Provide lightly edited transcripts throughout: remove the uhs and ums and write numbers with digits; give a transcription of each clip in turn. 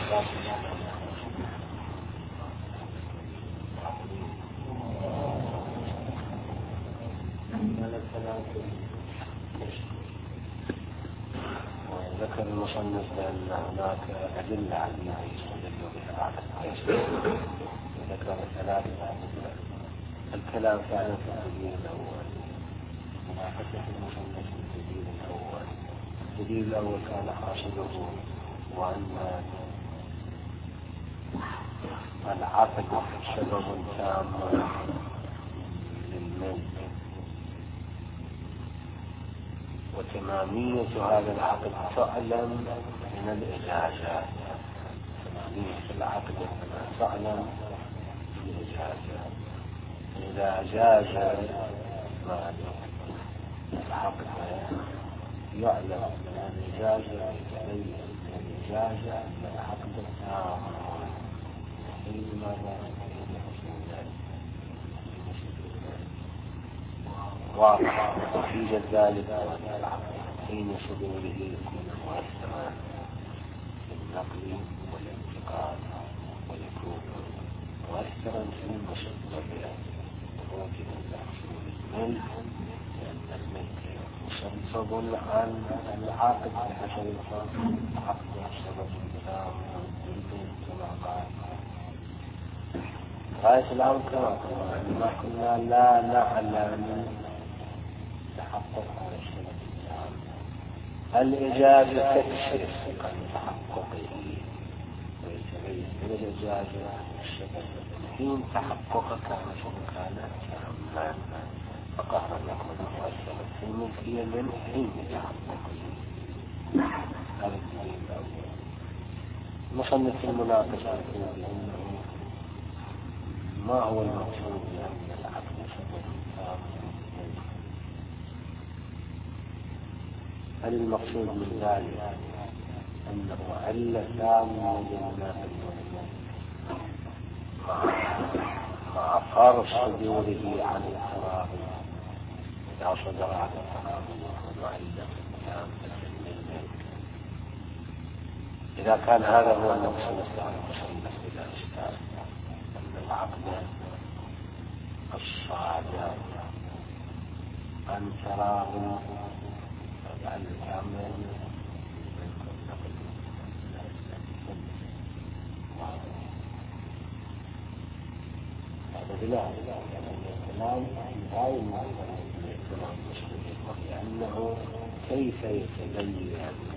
ذكر المصنف بأن هناك أدلة علمية يستدل بها على التيسير، ذكر ثلاثة أدلة. الكلام كان في الدليل الأول، مناقشة المصنف في الدليل الأول. الدليل الأول كان حاصله وأن العقد سبب تام للملك، وتمامية هذا العقد تعلم من الإجازة. تمامية العقد تعلم من الإجازة. إذا جاز العقد يعلم من الإجازة، يتبين من الإجازة أن العقد تام. حينما واضح نتيجة ذلك أن العقد حين صدوره يكون مؤثرا في النقل والانتقال، ويكون مؤثرا في المسبب وموجب لحصول الملك، لأن الملك مسبب عن العقد بحسب العقد سبب تام للملك كما قال. غاية الأمر كما كنا لا نعلم تحقق على السبب التام. الإجازة تكشف عن تحققه ويتبين من الإجازة السبب حين تحققك كان تاما، فقهر يكون مؤثرا في الملكية من حين تحققه. هذا الدليل الأول. مصنف المناقشة بأنه ما هو المقصود بأن العقد سبب تام؟ هل المقصود من ذلك أنه علة تامة للناقل مع فرض صدوره عن التراضي؟ إذا صدر عن التراضي يكون علة تامة للملك. إذا كان هذا هو المقصود فعلى المصنف إلى إشكال أن العقد الصادر عن تراضي عن العمل هذا بلا الكلام غاية لأنه كيف يتبين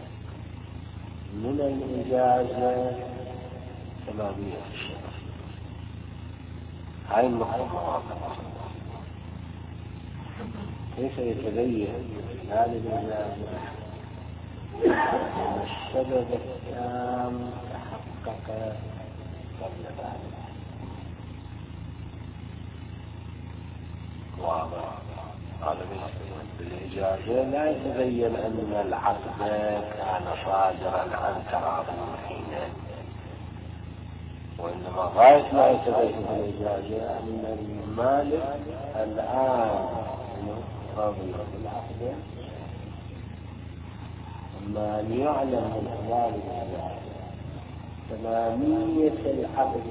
من الإجازة تمامية الشرع. هاي النقطة كيف يتبين خلال الإجازة أن السبب التام تحقق قبل ذلك؟ واضح. هذا بالإجازة لا يتبين أن العقد كان صادرا عن تراض حينئذ، وإنما غاية ما يتبين بالإجازة أن المالك الآن راضي بالعقد، أما أن يعلم من خلال الإجازة تمامية العقد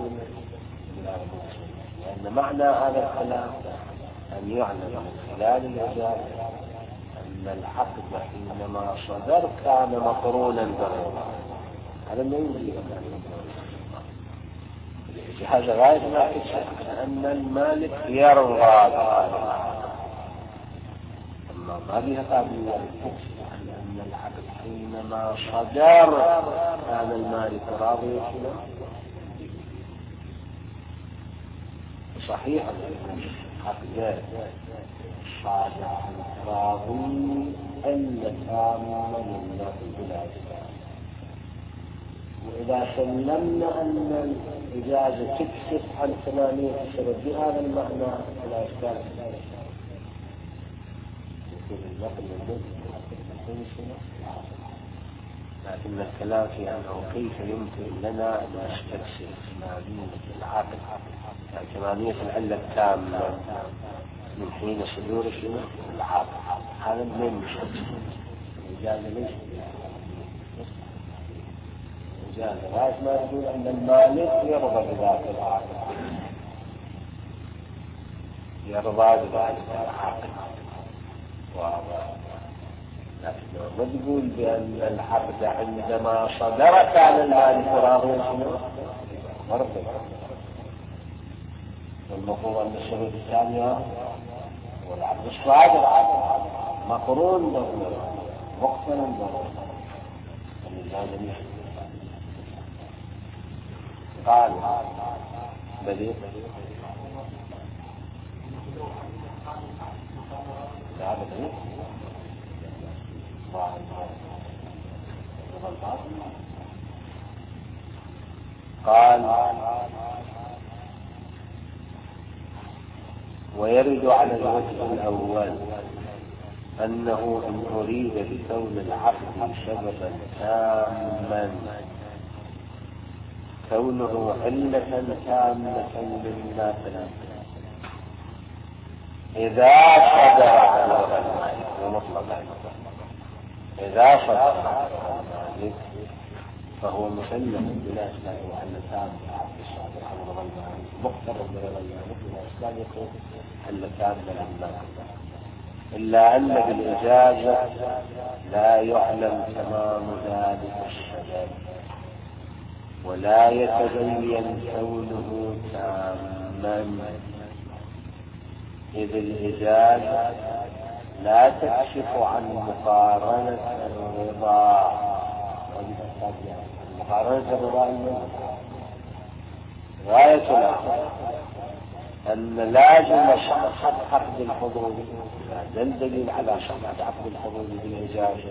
لأن معنى هذا الكلام أن يعلم من خلال الإجازة أن العقد حينما صدر كان مقرونا بالرضا. هذا ما يمكن الإجازة غاية ما تشك أن المالك يرضى بهذا العقد، أما ما بها قابلية أن العقد حينما صدر كان المالك راضي فيه. صحيح عقد صادر عن راضي أن تاما للنقل بلا إجازة، وإذا سلمنا أن الإجازة تكشف عن تمامية السبب بهذا المعنى فلا إشكال يكون النقل للنقل. لكن الكلام في أنه كيف يمكن لنا أن نستكشف تمامية العقد يعني تمامية العلة التامة من حين صدور العقد. هذا من مستكشف الإجازة ليس الإجازة لغاية ما يقول أن المالك يرضى بذلك العاقل، يرضى بذلك العاقل. لكن ما تقول بأن العقد عندما صدر كان المالك راضيا شنو؟ مرضي. والمفروض أن الشروط الثانية والعقد الصادر مقرون بالرضا مقترن بالرضا. قال بديل لا بديل قال ويرد على الوجه الأول أنه إن أريد بكون العقد سببا تاما كونه علة تامة للنافلة إذا صدر على المالك ومطلقا إذا صدر على المالك فهو مسلم بلا إشكال وعلة تامة الصادر على المالك مقترب من المالك بلا إشكال يكون علة تامة للنافلة، إلا أن بالإجازة لا يعلم تمام ذلك السبب ولا يتبين كونه تاما، إذ الإجازة لا تكشف عن مقارنة الرضا. مقارنة الرضا غاية الأمر أن لازم صحة عقد الحضور، دليل على صحة عقد الحضور بالإجازة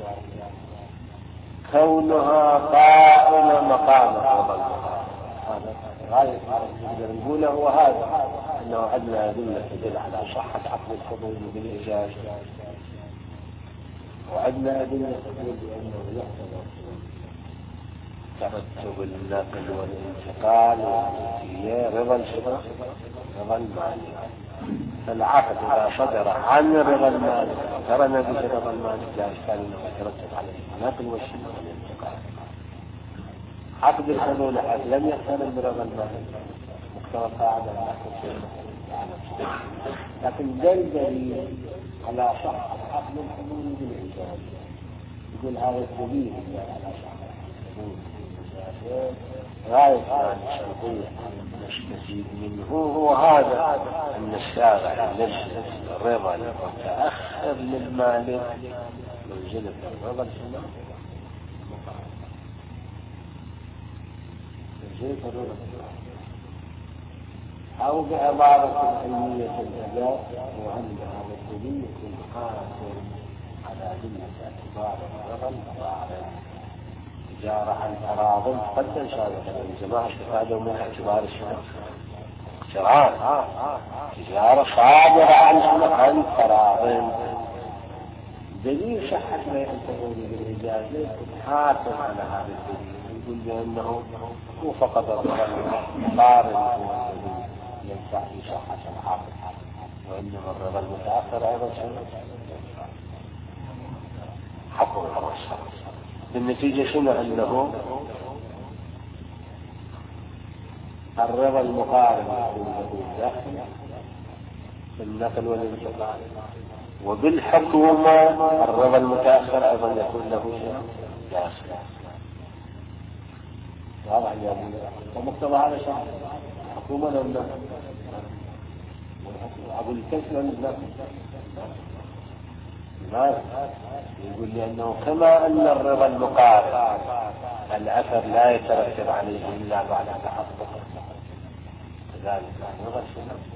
كونها قائمة مقام الرضا المقام. هذا غاية نقدر نقوله هو هذا، أنه عندنا أدلة تدل على صحة عقد الحضور بالإجازة، وعندنا أدلة تدل بأنه يحتمل ترتب النقل والانتقال والملكية رضا الشبه رضا المالك. فالعقد إذا صدر عن رضا المالك ترى نبي رضا المالك لا إشكال أنه يترتب عليه النقل والشبه والانتقال. عقد الحلول لم يقترن برضا المالك مقتضى قاعدة العقد، لكن دليل على صحة عقد الحلول بالإجازة. يقول هذا الدليل على صحة الحلول غاية عن الشرطية نستفيد منه هو هذا أن الشارع نزل الرضا المتأخر للمالك منزلة الرضا السماء منزلة الرضا أو بعبارة علمية الأداء وأن هذا الدليل يكون حاصل على أدلة اعتبار الرضا المتعارض تجارة عن تراض قد تنشأ الجماعة استفادوا من اعتبار الشرع اقتران تجارة صادرة عن تراض دليل صحة ما ينتهون بالإجازة حاصل على هذا الدليل. يقول بأنه هو فقط الرضا ينفع في صحة العقد، وإنما الرضا المتأخر أيضا حكم الرسول. بالنتيجة شنو أنه الرضا المقارن له الداخل في النقل والانتقال، وبالحكومة الرضا المتأخر أيضا يكون له داخل. واضح يا أبو ومقتضى هذا شرط حكومة لو النقل أبو الكسر النقل يقول لأنه كما أن الرضا المقارن الأثر لا يترتب عليه إلا بعد تحقق، كذلك الرضا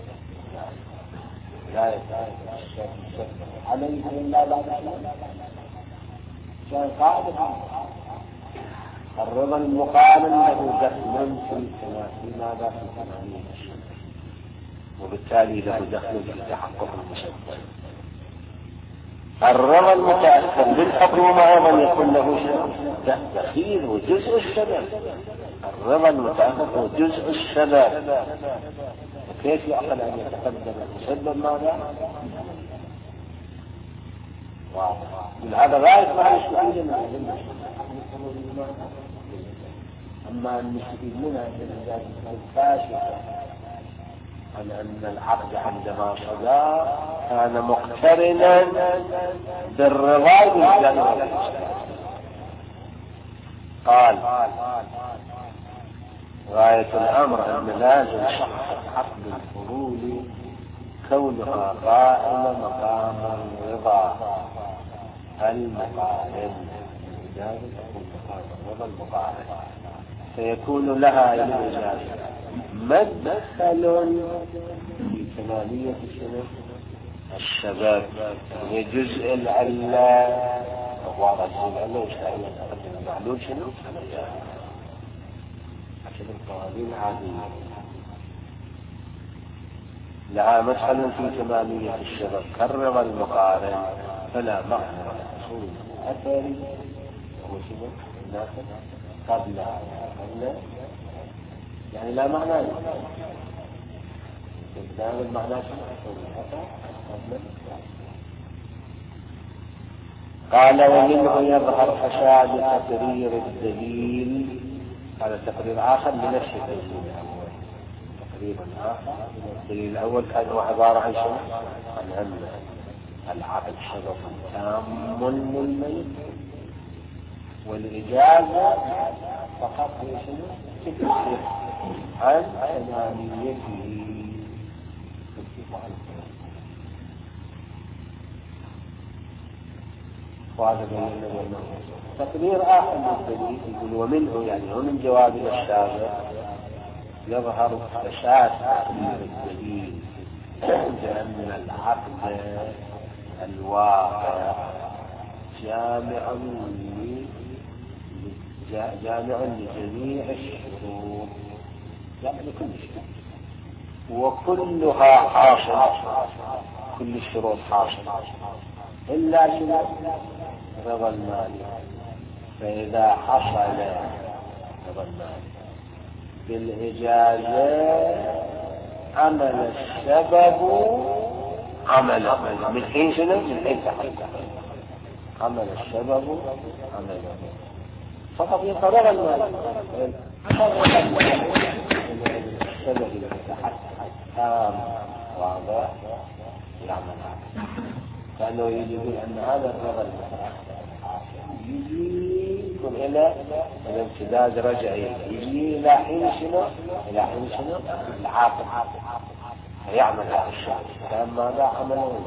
لا يترتب عليه إلا بعد كان قاعدة الرضا المقارن له دخل في ماذا في ثمانين وبالتالي له دخل في تحقق المسبب. الرضا المتأثر بالحكومة أيضا يكون له دخيل وجزء السبب. الرضا المتأثر هو جزء السبب، وكيف يعقل أن يتقدم المسبب ماذا؟ هذا غاية ما يستفيد من أما المستفيد منها الإجازة الكاشفة عن أن العقد عندما صدر كان مقترنا بالرضا بالجنة. قال غاية الأمر أن لازم عقد الفضول كونها قائمة مقام الرضا المقارن، الإجازة تكون مقام الرضا المقارن، فيكون لها الإجازة مدخل في كمالية السبب، هي جزء العلة وواضح العلة يستعين أن المعلول شنو؟ عشان القوانين العادية لها مدخل في كمالية السبب كالرضا المقارن، فلا معنى لحصول الأثر هو شنو؟ ناخذ قبلها يعني لا معنى له استخدام المعنى قال ومنه يظهر فساد تقرير الدليل. هذا تقرير آخر لنفس الدليل الأول. تقرير آخر الدليل الأول كان هو عبارة عن شيء عن أن العقد سبب تام للميت، والإجازة فقط هي شنو؟ تكفر عن تماميته. وهذا بيننا تقرير آخر للدليل يقول ومنه يعني ومن جواب السابق يظهر فساد تقرير الدليل لأن العقد الواقع جامع لجميع الشروط، يعني لكل شيء وكلها حاصلة، كل الشروط حاصلة إلا رضا المالك. فإذا حصل رضا المالك بالإجازة عمل السبب عمله من حين شنو؟ من حين تحقق عمل السبب عمله فقط يقرر المالك السبب يتحقق تام واضح يعمل كأنه يقول أن هذا الرضا يجي يكون إلى الامتداد رجعي، يجي إلى حين شنو؟ إلى حين شنو؟ العاقل يعمل هذا الشيء كان ماذا عمله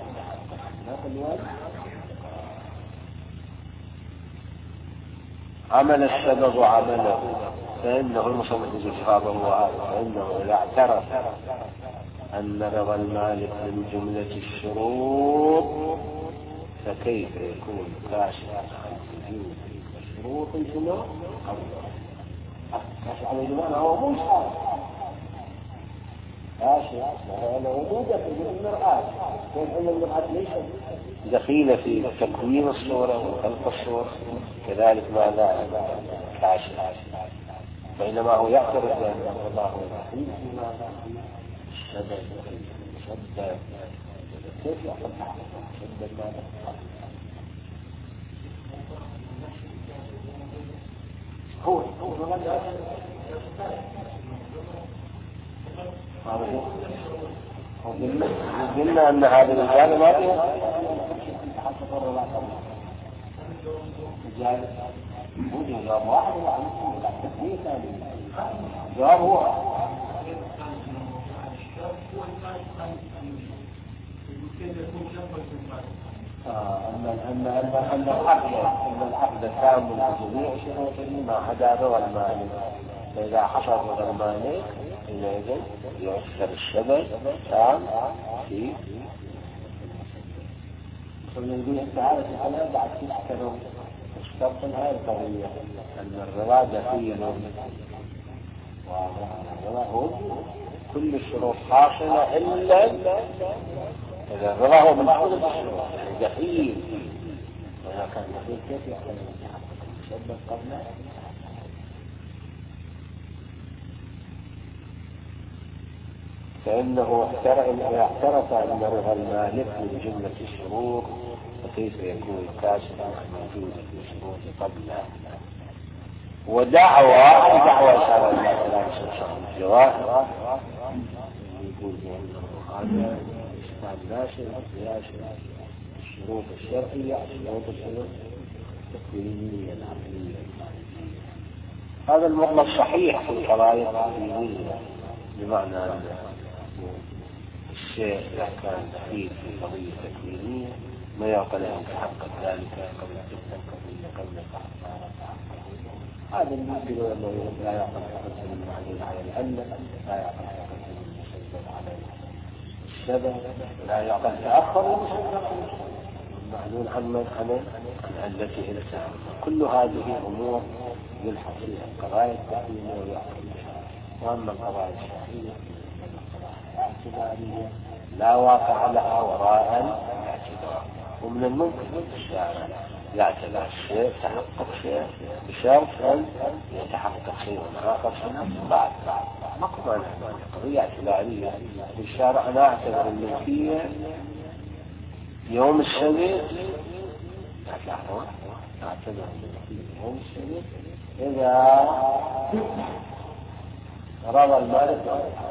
عمل السبب عمله، فإنه المصنف جوابه وهذا فإنه إذا اعترف أن رضا المالك من جملة الشروط فكيف يكون كاشفا عن وجود الشروط شنو؟ كاشف عن الإيمان هو مو شرط كاشف لأنه وجوده في المرآة، وأن المرآة ليست دخيلة في تكوين الصورة وخلق الصورة، كذلك ماذا كاشف، بينما هو يعترف بأن الله هو دخيل في ماذا شدد كيف يحصل شدد ماذا هو قلنا أن هذه الرجال ما فيها رجال وجه جواب واحد ولا تسمية ثانية جواب هو أن العقد تام بجميع شروطه ما عدا رضا المالك، فإذا حصل رضا المالك حينئذ يؤثر السبب تام في نقول تعالى تعالى بعد تذكروا الشرط هذه القضية أن الرضا دخيل وهو كل الشروط حاصلة إلا إذا الرضا هو من كل الشروط دخيل، وإذا كان دخيل كيف يحصل السبب قبله؟ فإنه اعترف أن رضا المالك من جملة دعوة إشارة إلى كلام الجواهر يقول بأنه هذا إشكال ناشئ الشروط الشرعية الشروط التكوينية العقلية. هذا المطلق صحيح في القضايا التكوينية، بمعنى أن الشيء إذا كان دخيل في قضية تكوينية ما يعقل أن يتحقق ذلك قبل تلك القضية قبل التحقق. هذا الممكن أنه لا يعقل تقدم المعلول على العلة، لا يعقل تقدم المسبب على السبب، لا يعقل تأخر المسبب المعلول عن علته إلى السبب. كل هذه أمور يلحق فيها القضايا التكوينية ويعقل بها. وأما القضايا الشرعية الاعتبارية لا واقع لها وراء الاعتبار. ومن الممكن الشارع يعتبر شيء تحقق شيء بشرط أن يتحقق شيء آخر بعد مقبل قضية اعتبارية. الشارع أنا أعتبر الملكية يوم السبت، أعتبر الملكية يوم السبت إذا رضى المالك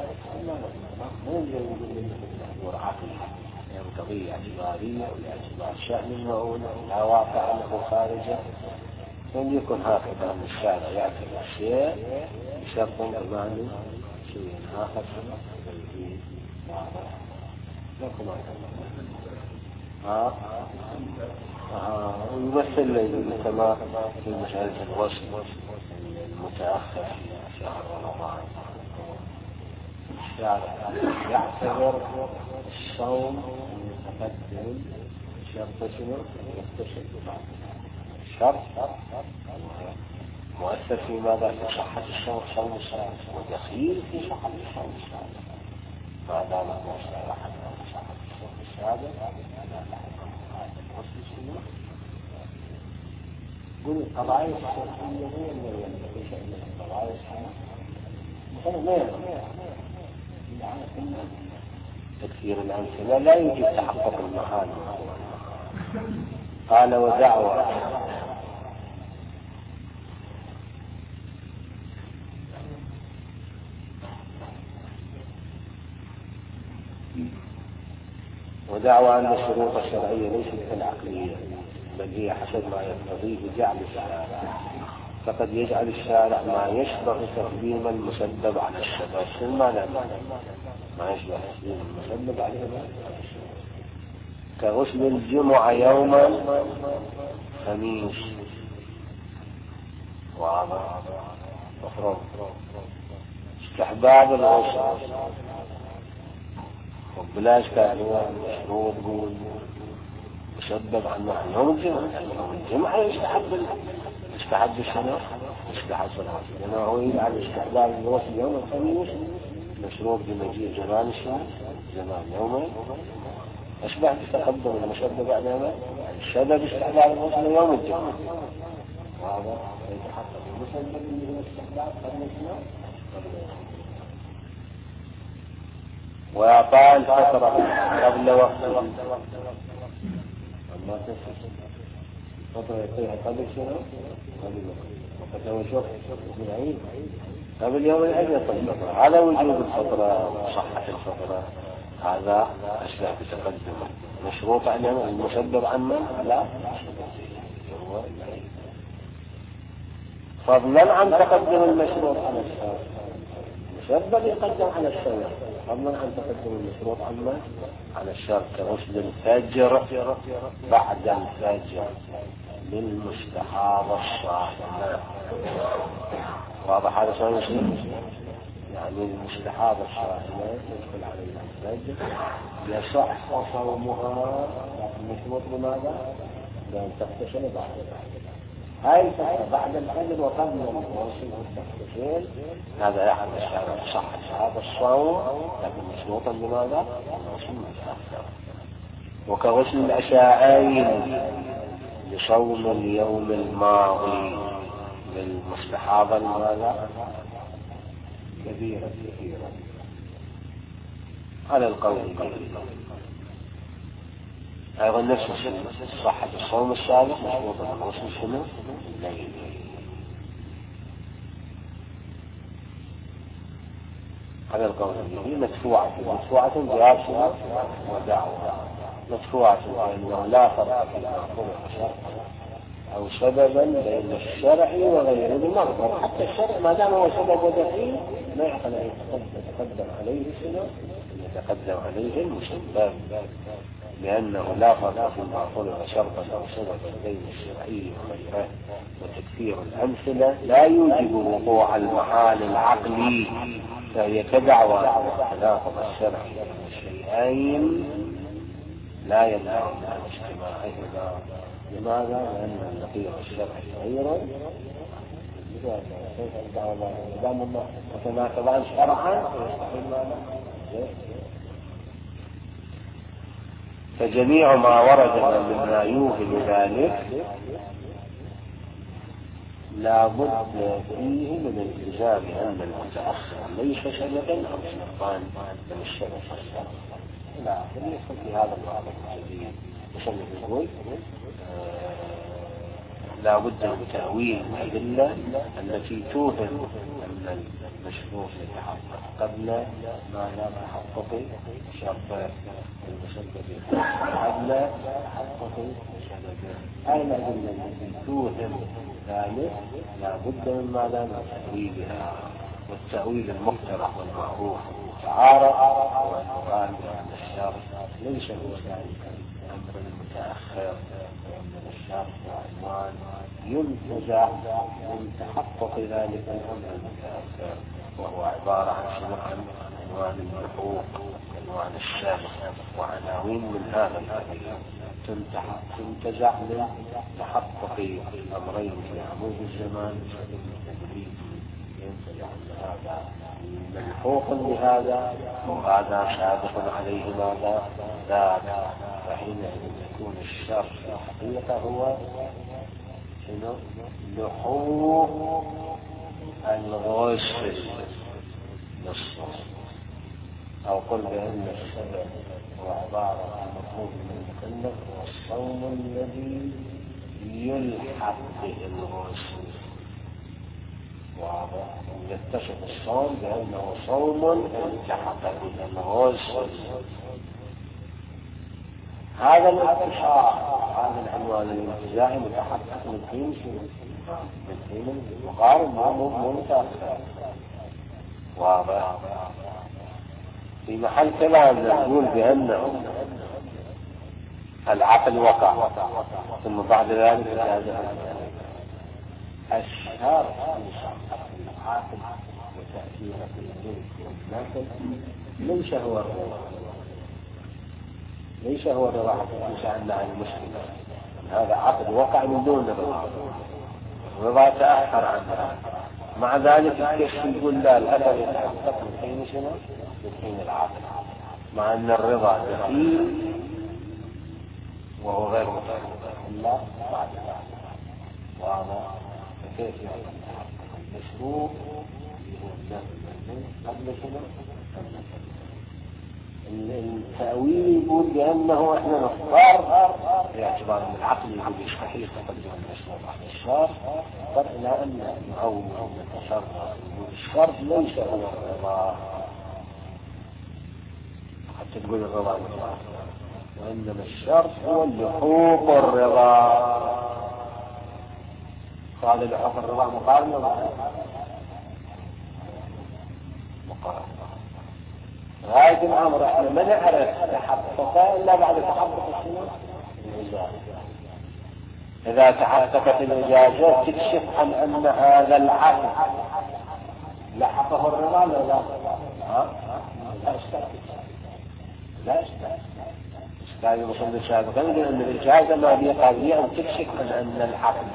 أمور عقلية، يعني قضية اعتبارية والاعتبار شأن المعونة لا واقع له خارجه. لم يكن هكذا أن الشارع يعتبر شيء بشرط أماني شيء آخر لكم ويمثل كما في مسألة الوصل المتأخر في شهر رمضان. الشارع يعتبر الصوم المتقدم شرط شنو؟ يكتشف بعد الشرط مؤثر في ماذا؟ في صحة الصوم صوم الصلاة ودخيل في صحة الصوم الصلاة. ما دام الشارع حتى صحة الصوم السابق قل القضايا الشرعية هي اللي ينبغي شأن القضايا الشرعية تكثير الأمثلة لا يوجد تحقق المحال. قال ودعوة أن الشروط الشرعية ليست كالعقلية بل هي حسب ما يقتضيه جعل الشارع، فقد يجعل الشارع ما يشبه تقديم المسبب على السبب. المعنى ما يشبه تقديم المسبب على السبب كغسل الجمعة يوم خميس وعظم مفروض استحباب الغسل وبلاش كان هو مشروط مسبب عنه يوم الجمعة يستحب الشنو يستحب الصلاة، لأنه هو يجعل استحباب الغسل يوم الخميس مشروط بمجيء زمان الشمس زمان يومين أشبه بتقدم المسبب على السبب استحباب الغسل يوم الجمعة. وهذا يتحقق المسبب اللي هو استحباب قبل الجمعة وإعطاء الفترة قبل وقته. أما فترة يعطيها قبل شنو؟ قبل وقت وشوف العيد قبل يوم العيد يعطي الفترة. على وجود الفترة وصحة الفترة هذا أشبه بتقدم مشروط عن المسبب عنه لا فضلا عن تقدم المشروط على السبب. المسبب يقدم على السبب فضلا عن تقدم المشروط عنه على الشرط كغسل الفجر بعد الفجر للمستحاضة الصائمة. واضح هذا شيء؟ يعني المستحاضة الصائمة يدخل عليها الفجر يصح صومها لكن مشروط بماذا؟ لأن تغتسل بعد الفجر. هاي الفترة بعد الفجر وقبل الغسل والتغتسل هذا يحد الشارع صح هذا الصوم لكن مشروطا بماذا؟ الغسل والتغتسل. وكغسل العشاءين لصوم اليوم الماضي للمستحاضة لماذا؟ كثيرة على القول أيضا نفس صحة الصوم السابق مشروطة بالغسل شنو؟ الليل. على القول به مدفوعة جاشرة ودعوة. مدفوعة لأنه لا فرق في المأخوذ شرطا أو سببا بين الشرع وغيره المرض. حتى الشرع ما دام هو سبب ودخيل ما يعقل أن يتقدم عليه شنو؟ يتقدم عليه المسبب، لأنه لا فرق في المأخوذ شرطا أو سببا بين الشرعي وغيره. وتكثير الأمثلة لا يوجب وقوع المحال العقلي، فهي كدعوى تناقض الشرعي بين الشيئين لا يمنع من اجتماعهما. لماذا؟ لأن النقيض الشرعي غيره دام متناقضان شرعا فجميع ما ورد مما يوهم ذلك لا بد فيه من التزام أن المتأخر ليس سببا أو شرطان من الشرع لا يدخل في هذا الوضع الجديد. مصنف يقول لا بد من تأويل الأدلة التي توهم أن المشروط يتحقق قبل ما لا تحقق شرط المسبب قبل تحقق سببه. هذه الأدلة التي توهم ذلك لا بد من ماذا؟ من تأويلها. والتأويل المقترح والمعروف تعارض والمراد بأن الشرط ليس هو ذلك الأمر المتأخر، وأن الشرط وعنوان ينتزع من تحقق ذلك الأمر المتأخر، وهو عبارة عن عنوان المحقوق عنوان السابق وعناوين من هذا القبيل تنتزع من تحقق أمرين في عمود الزمان التدريجي، ينتزع من هذا ملحوق بهذا وهذا سابق عليه ماذا؟ ذاك. فحينئذ يكون الشر في الحقيقة هو لحوق الغسل للصوم، أو قل بأن السبب هو عبارة عن مطلوب من المكلف والصوم الذي يلحق به الغسل. واضح؟ يتصف الصوم بأنه صوم التحق به الغسل. هذا الانتشار، هذا العنوان الانتزاعي متحقق من حين مقارن مو متأخر. واضح؟ في محل كلام نقول بأنه العقل وقع ثم بعد ذلك الشرع العاقل وتأثيره في الملك والناقل ليس هو الرضا سألنا عن المسلم. هذا عقل وقع من دون الرضا تأخر عنه. مع ذلك كيف يقول لا الأثر يتحقق من حين شنو؟ من حين العقل، مع أن الرضا دخيل وهو غير متحقق إلا بعد ذلك. واضح؟ فكيف يتحقق المشروع هو النفي قبل شنو؟ التأويل يقول بأنه احنا نختار باعتبار ان العقل يقول يستحيل تقدم المشروع بعد الشر، إلى أن نعول ونتصرف الشر ليس هو الرضا حتى تقول الرضا مطلق، وإنما الشر هو اللحوق الرضا. قال لحوق الرضا مقارنة مقارنة غاية الأمر احنا ما نعرف تحقق إلا بعد تحقق الإجازة. إذا تحققت الإجازة تكشف عن أن هذا العقل لحقه الرضا لا لا اشتاق يوصل سابقا لأن الإجازة ما هي قضية أن تكشف عن أن العقد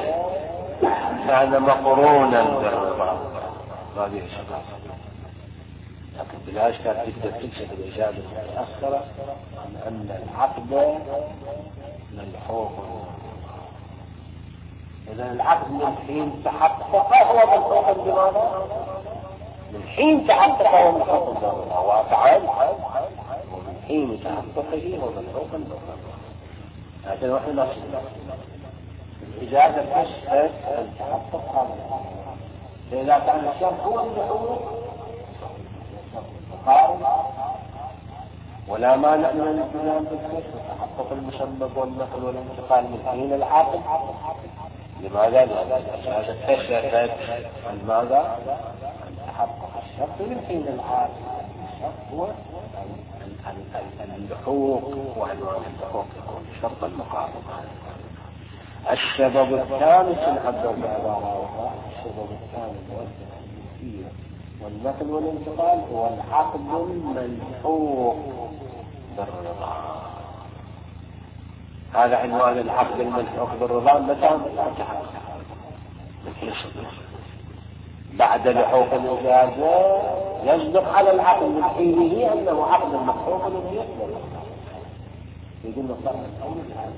كان مقرونا بالرضا. هذه الشغلة لكن بلا إشكال تقدر تكشف الإجازة المتأخرة عن أن العقد ملحوق. إذا العقد من حين تحقق هو ملحوق بماذا؟ من حين تحقق هو ملحوق بالرضا وفعل، ومن حين تحققه هو ملحوق بالرضا. هذا نحن نقصد الإجازة تشهد أن تحقق هذا. فإذا كان الشرط هو اللحوق المقارن، ولا مانع من الالتزام بالكشف وتحقق المسبب والنقل والانتقال من حين العاقل. لماذا؟ لأن هذا الكشف ماذا؟ أن تحقق الشرط من حين العاقل. الشرط هو اللحوق، وعنوان اللحوق يكون شرط المقارن. السبب الثاني تنعبر بعبارة السبب الثاني المؤثر والنقل والانتقال هو العقد الملحوق بالرضا. هذا عنوان العقد الملحوق بالرضا. متى تحقق؟ بعد لحوق الإجازة يصدق على العقد من حينه أنه عقد ملحوق بالرضا. يقول نصر الأول هذا.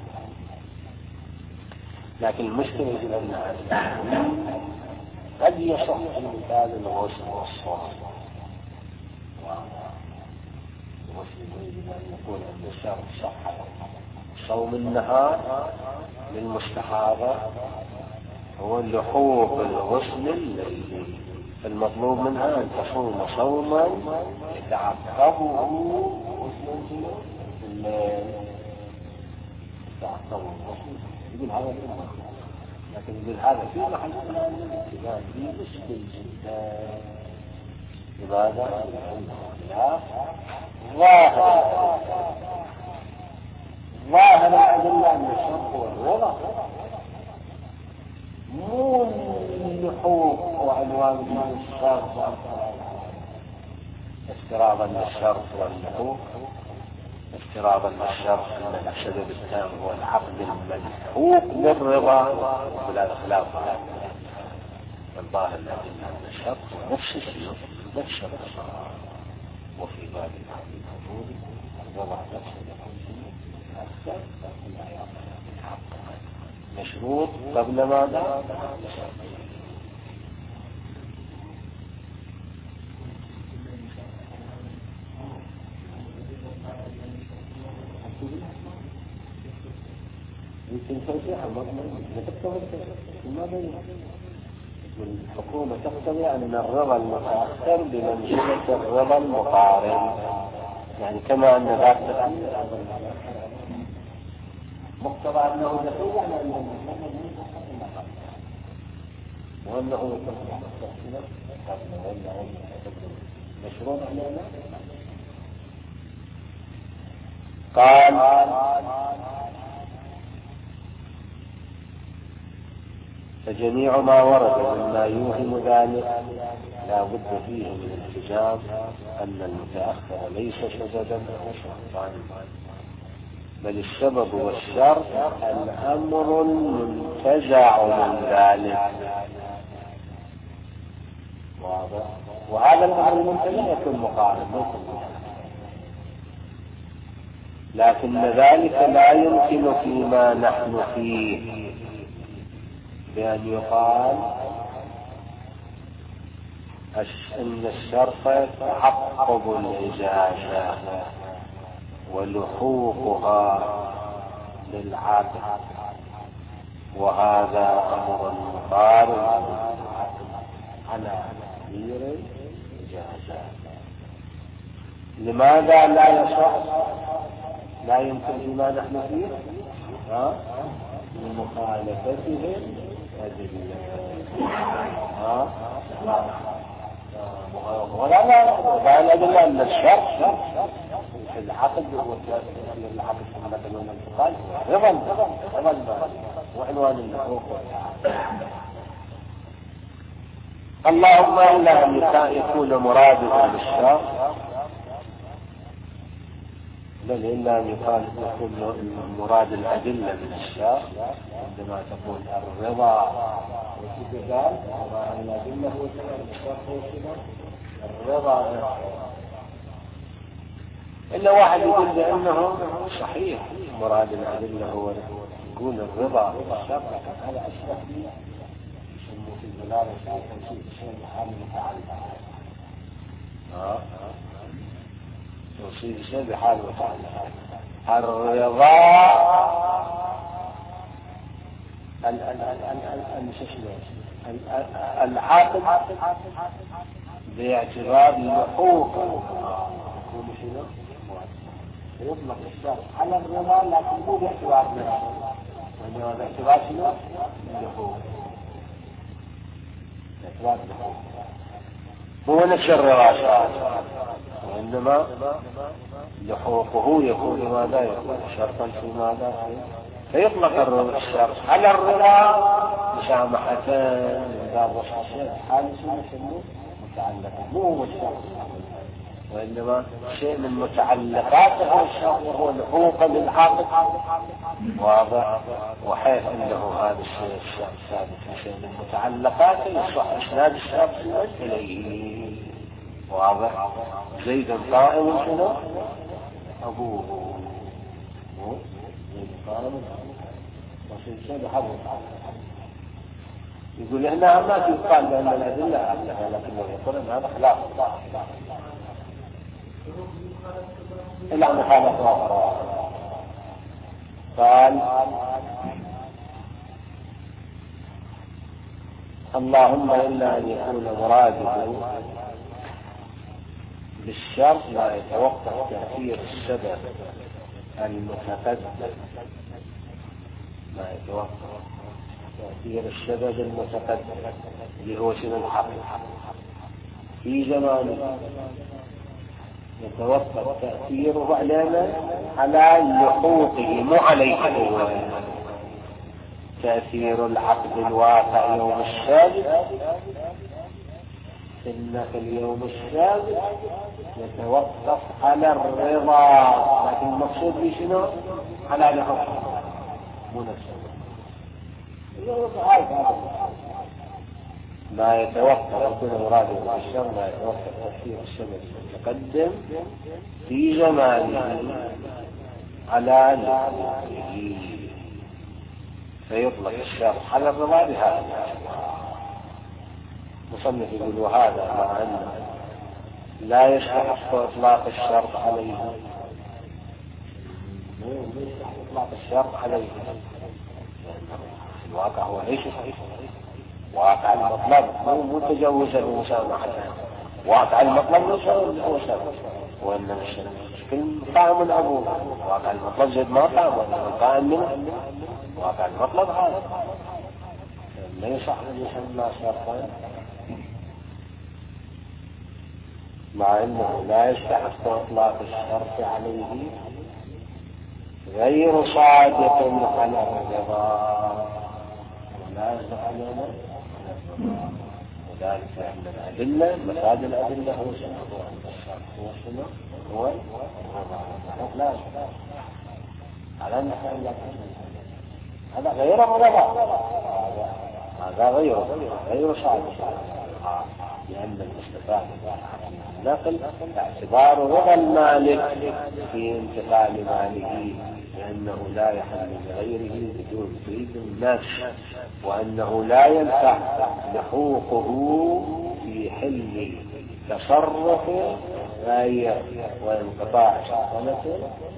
لكن المشكلة يجب أن قد يصح مثال الغسل والصوم. الغسل يجب أن يكون عند الشرط صحة صوم النهار للمستحاضة هو لحوق الغسل المطلوب منها أن تصوم صوما يتعقبه غسل الليل. يتعقبه الغسل يقول هذا لكن يقول هذا في محل الالتزام في مشكل جدا. لماذا؟ لا ظاهر الأدلة أن الشرط هو الرضا، مو اللحوق وعنوان من الشرط افتراضا للشرط واللحوق. افتراضا للشرط أن السبب التام هو العقد الملحوق بالرضا ولا خلاف الظاهر الأدلة أن الشرط نفس الشيء نفس الرضا. وفي باب الحديث الحضوري الرضا نفس مشروط قبل ماذا؟ يمكن توسيع الحكومة تقتضي أن الرضا المتأخر بمنزلة الرضا المقارن، يعني كما أن ذاك مقتضى أنه دخول على أنه وأنه مشروط علينا. قال فجميع ما ورد مما يوهم ذلك لا بد فيه من التزام أن المتأخر ليس سببا أو شرطا، بل السبب والشرط الأمر المنتزع من ذلك. وهذا الأمر المنتزع يكون مقارن، لكن ذلك لا يمكن فيما نحن فيه بأن يقال أن الشرط تعقب الإجازة ولحوقها للعقد، وهذا أمر مقارن على تأخير الإجازة. لماذا لا يصح؟ لا يمكن فيما نحن فيه لمخالفتهم ولا لا أن الشرط في العقد والعقد مثلا والانتقال رضا وعنوان الحقوق. اللهم إلا أن يكون مرادفا للشرط، بل إلا أن يكون مراد الأدلة من الشرط عندما تقول الرضا والاتباع الأدلة هو الرضا. إلا واحد يقول بأنه صحيح مراد الأدلة هو يقول الرضا والشرط، هذا أشبه يسموه في البلاغة شيء بحال متعلق توصيل شيء بحال متعلق. الرضا العاقل باعتبار لحوق يطلق الشرط على الرضا لكن مو باعتبار نفسه، وإنما باعتبار شنو؟ اللحوق، باعتبار اللحوق هو نفس الرضا شرط، وإنما لحوقه يكون ماذا؟ يكون شرطا في ماذا؟ فيطلق الشرط على الرضا مسامحة من باب وصف الشيء حال شنو متعلقة، مو الشرط وإنما شيء من متعلقاته الشرط وهو لحوق للعاقل واضح، وحيث أنه هذا الشيء الشرط ثابت شيء من متعلقاته يصح إسناد الشرط إليه واضح. زيد قائم شنو؟ أبوه زيد قائم وشيء بحضر. يقول هنا ما يقال بأن الأدلة عندها، لكنه يقول أن هذا خلاف إلا مخالفة أخرى. قال اللهم إلا أن يكون مراده بالشرط لا يتوقف تأثير السبب المتقدم، لا يتوقف تأثير السبب المتقدم اللي هو سن الحق في زمانه، يتوقف تأثيره على لحوقه مو عليه. تأثير العقد الواقع يوم السابق إن في اليوم السابق يتوقف على الرضا، لكن المقصود به شنو؟ على لحوقه مو نفسه. ما يتوقف يكون مراده بالشر ما يتوقف تأثير السبب المتقدم في زمانه على لحوقه، فيطلق الشر على الرضا بهذا. مصنف يقول وهذا مع أنه لا يستحق إطلاق الشرط عليه، إطلاق الشرط عليه الواقع هو ليس صحيح، واقع المطلب مو متجوزا بمسامحته، واقع المطلب ليس هو سبب، وإنما السبب قائم من أبوه. واقع المطلب زيد ما قام، وإنما قائم منه واقع المطلب هذا ليس يسمى شرطا، مع أنه لا يستحق إطلاق الشرط عليه غير صادق على الرضا ولا يصح علينا، وذلك أن الأدلة مفاد الأدلة هو سنة الشرط هو الرضا لا على نحن هذا غير الرضا، هذا غير صادق، لأن المستفاد نقل باعتبار رضا المالك في انتقال ماله، لأنه لا يحل لغيره بدون تريد النفس، وأنه لا ينفع لحوقه في حل تصرف غير وانقطاع شرطنته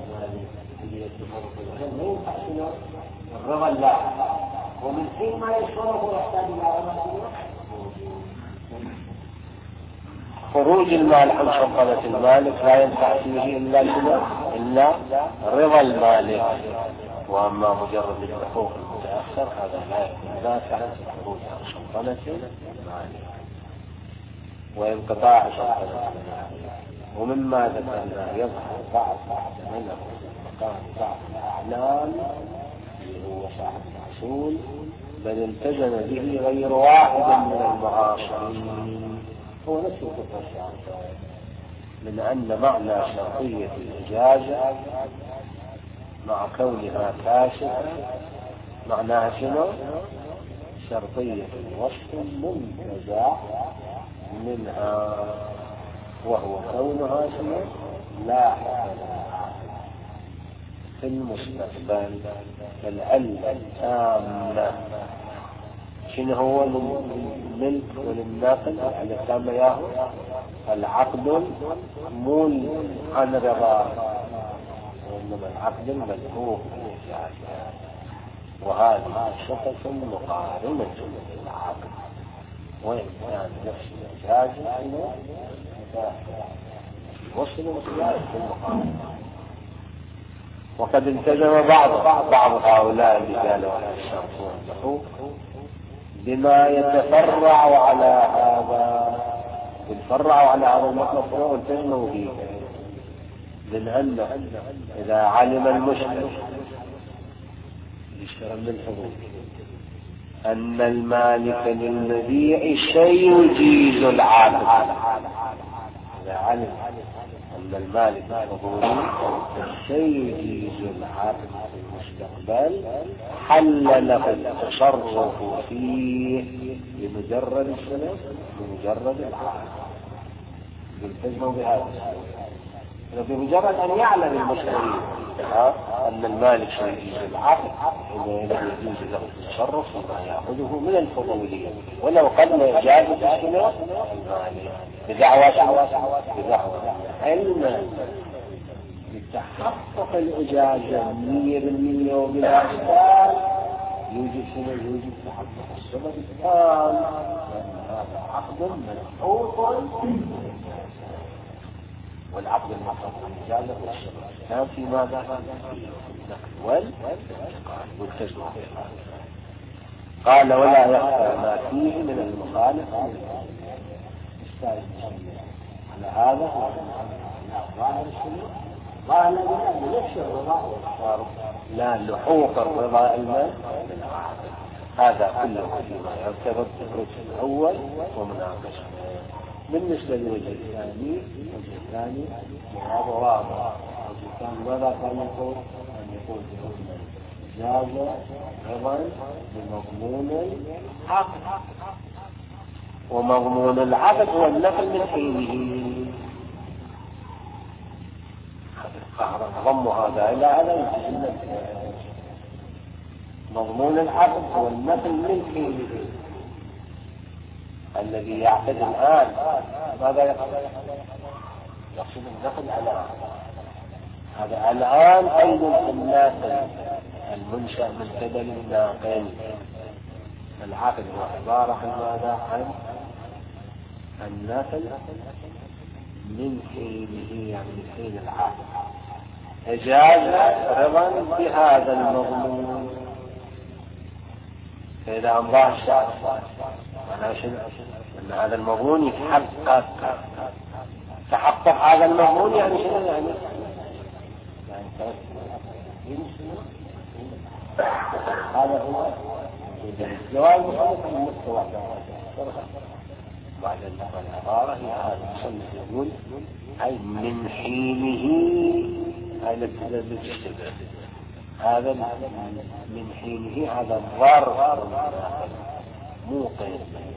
الرضا الله، ومن حين ما يصرف يحتاج إلى خروج المال عن شرطنة المالك لا ينفع فيه إلا رضا المالك، وأما مجرد الحقوق المتأخر هذا لا يكون نافعا في الخروج عن شرطنة المالك وانقطاع شرطنة المالك. ومما ذكرنا يظهر بعض منه مقام بعض الأعلام اللي هو صاحب الأصول بل التزم به غير واحد من المعاصرين، هو نفس الفقه من أن معنى شرطية الإجازة مع كونها كاشفة معناها شنو؟ شرطية الوصف منتزع منها، وهو كونها شنو؟ لاحقا في المستقبل. العلة التامة شنو هو للملك وللناقل؟ العلة التامة ياهو العقد مول عن رضا، وإنما العقد الملهوف وهذه صفة مقارنة للعقد، وين كان نفس الإجاز إنه وصل وصياغة في المقام. وقد التزم بعض هؤلاء اللي قالوا الشرطون له بما يتفرع على هذا، يتفرع على هذا المطلب والتزموا فيه، لأنه إذا علم المشتري يشترى من الحظوظ أن المالك للمبيع شيء يجيز العاقد، إذا علم أن المالك الحظوظي شيء يجيز العاقد في المستقبل حل له التصرف فيه بمجرد السلف بمجرد العاقد. يلتزموا بهذا بمجرد أن يعلم المشتري أن المالك سيجيز العقد إذا يجوز له التصرف فيما يأخذه من الفضولية، ولو قبل إجازة السلف المالك بدعوى علما لتحقق الإجازة 100% وبلا إشكال يوجد تحقق السبب الثاني، لأن هذا عقد منحوط، والعقد المحفوظ بالإجازة والسبب كان في ماذا؟ والتزمع. قال ولا يخفى ما فيه من المخالف على هذا ظاهر السنة قال بنفس الرضا لا لحوق الرضا المال، هذا كله فيما يرتبط بالرجل الأول ومناقشة. بالنسبة للوجه الثاني هذا واضح. الوجه الثاني ماذا كان يقول؟ أن يقول بحكم الإجازة رضا بمضمون العقد، ومضمون العقد هو النقل من حينه. ضم هذا إلى هذا مضمون العقد هو النقل من حينه. الذي يعقد الآن ماذا يقصد النقل على هذا الآن أيضا الناقل المنشأ من قبل الناقل. العقد هو عبارة عن ماذا؟ عن الناقل من حينه، يعني من حين العقد إجازة رضا بهذا المضمون. فإذا أمضاه الشخص أنا أن هذا المضمون يتحقق، تحقق هذا المضمون يعني شنو؟ يعني هذا هو الجواب من المستوى بعد العبارة هي هذا المصنف يقول أي من حينه هذا من حينه هذا الظرف مو قيد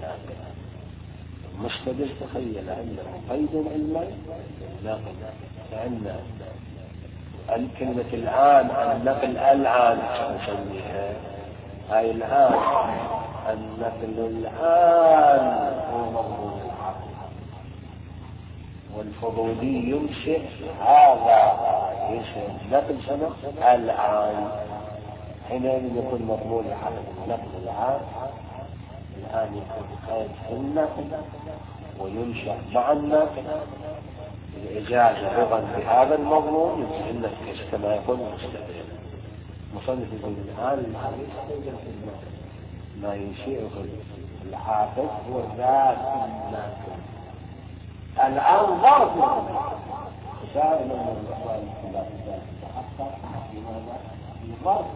المستدل تخيل أنه قيد علما لا قيد، لأن الكلمة الآن النقل الآن نسميها هاي الآن النقل الآن هو مضمون العقل، والفضولي ينشئ هذا ينشئ نقل سنة الآن، حينئذ يكون مضمون العقل نقل الآن يكون قيد في النقل وينشأ مع النقل الإجازة رضا بهذا المضمون ينشئ النقل كما يكون المستقبل. مصنف يقول الآن ما ينشئه الحافظ هو ذات النقل الآن ظرف سائل من الأخوان الثلاثة ظرف.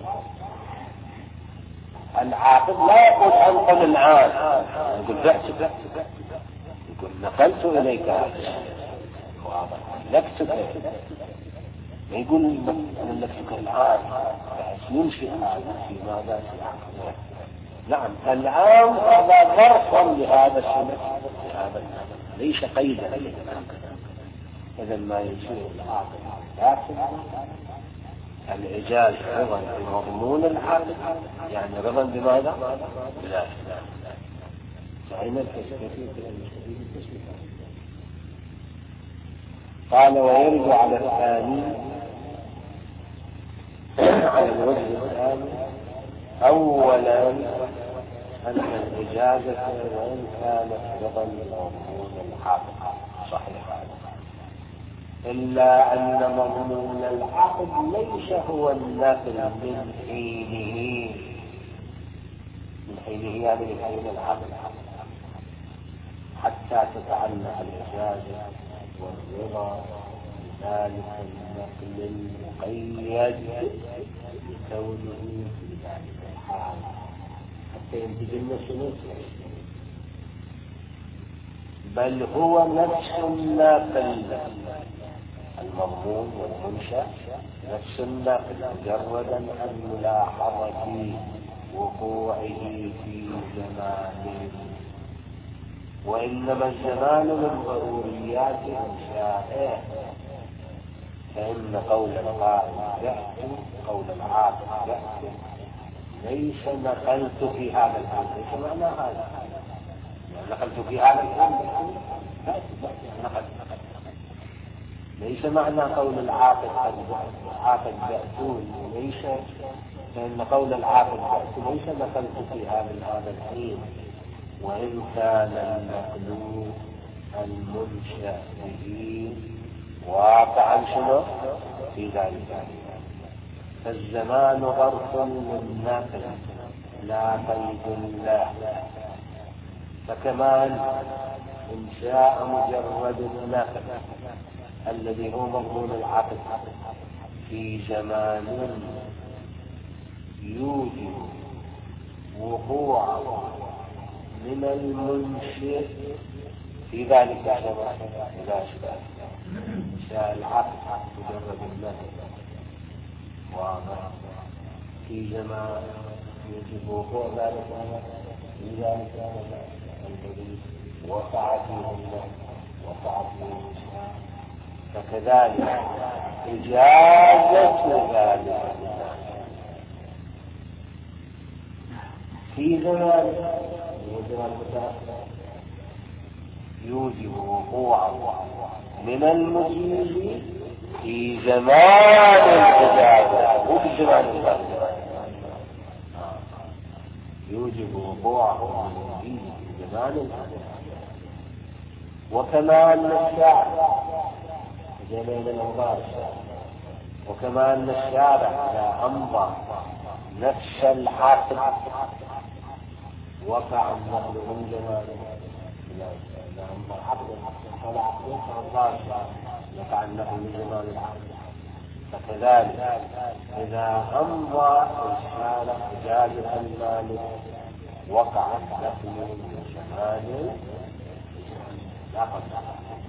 العاقد لا يقول أنقل الآن، يقول بعتك، يقول نقلت إليك هذا واضح لكتك، ما يقول أنا لكتك الآن ينشئ في ماذا في عقد. نعم الآن هذا ظرف لهذا الشيء لهذا ليس قيدا. إذا ما ينشئ العاقد لكن الإجازة رضا بمضمون العقد يعني رضا بماذا؟ بلا إسلام. فهنا قال ويرجع على الثاني على الوجه الثاني أولا أن الإجازة وإن كانت رضا مضمون العقد صحيح، إلا أن مضمون العقد ليس هو النقل من حينه، يعني من حين العقد، حتى تتعلق الإجازة والرضا بذلك النقل المقيد بكونه في ذلك الحال، حتى ينتج النسل، بل هو نفس الناقل المضمون والمنشأ، نفس الناقل مجردا عن ملاحظة وقوعه في زمان، وإنما الزمان من ضروريات إنشائه، فإن قول القائل جئت قول العاقل جئت ليس نقلت في هذا الحال، ليس معنى هذا نقلت في هذا الحال، ليس معنى قول العاقل عاقل جئتون، ليس، فإن قول العاقل جئت ليس نقلت في هذا الحين، وإن كان النقل المنشأ به واقعا شنو في ذلك، فالزمان ظرف للنقل لا قيد له، فكمان إنشاء مجرد النقل الذي هو مضمون العقد في زمان يوجب وقوع من المنشئ في ذلك الزمان، إذا إنشاء العقد مجرد النقل واضح في زمان يوجب وقوع ذلك في ذلك الذي وقع فيه النقل وقع فيه الإنشاء، فكذلك إجازة ذلك في زمان يوجب وقوعه من المجيز في زمان الإجازة، مو في زمان الإجازة، يوجب وقوعه من المجيز في زمان الإجازة. وكما أن الشارع جميل المباشر، وكما أن الشارع إذا أمضى نفس العقد وقع النقل من زمانه، إذا أمضى عقد فلا عقد مباشر وقع النقل من زمان العقد، فكذلك إذا أمضى الشارع إجازة المالك وقع النقل من زمانه لا قبل.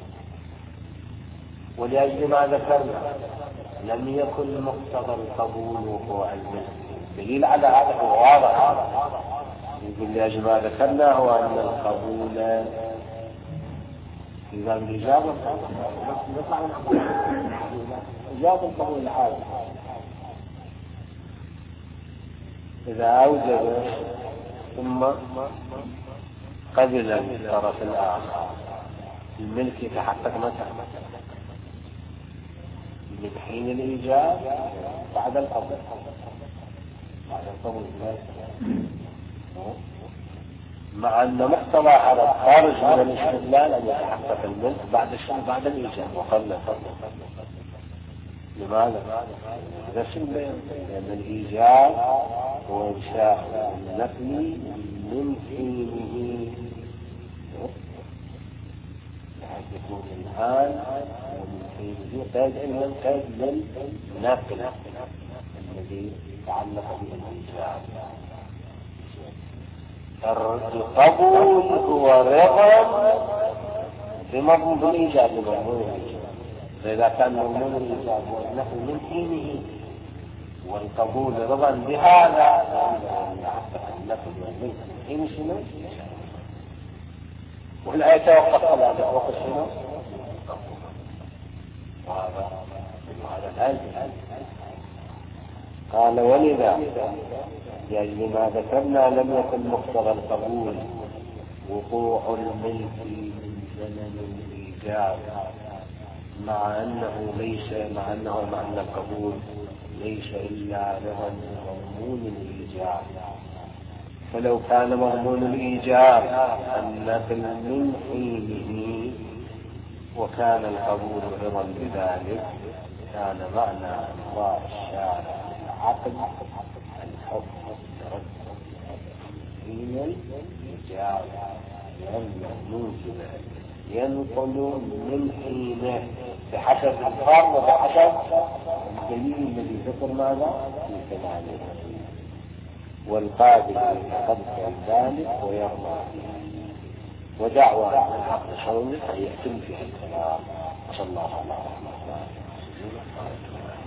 ولأجل ما ذكرنا لم يكن مقتضى القبول وقوع الملك، دليل على هذا هو واضح، يقول لأجل ما ذكرنا هو أن القبول إذا الإجابة إجابة القبول العادي إذا أوجب ثم قبل الطرف الآخر الملك يتحقق متى؟ من حين الإيجاب بعد القبول، مع أن مقتضى هذا خارج من الاستدلال أن يتحقق الملك بعد الإيجاب وقبل القبول. لماذا؟ هذا سنة، لأن الإيجاب هو إنشاء النقل من حينه يكون الآن ومن حينه قيد للنقل الذي تعلق بالإيجاب. القبول هو رضا بمضمون الإيجاب، فإذا كان مضمون الإيجاب والنقل من حينه والقبول رضا بهذا النقل والملك من حين شنو؟ ولا يتوقف على وقت شنو؟ وهذا الآن قال ولذا يعني ما ذكرنا لم يكن مقتضى القبول وقوع الملك من زمن الإيجاب، مع أنه مع أن القبول ليس إلا رضا مضمون الإيجاب، فلو كان مضمون الإيجاب النقل من حينه وكان القبول رضا بذلك كان معنى أنواع الشارع العقل الحكم والتردد حين الإيجاب لأن الموجب ينقل من حينه بحسب الفرق وبحسب الدليل الذي ذكر ماذا في كلامه والقابل يقبل ذلك ويرضى به ودعوى أن الحق شرعي فيتم فيها الكلام صلى الله عليه وسلم.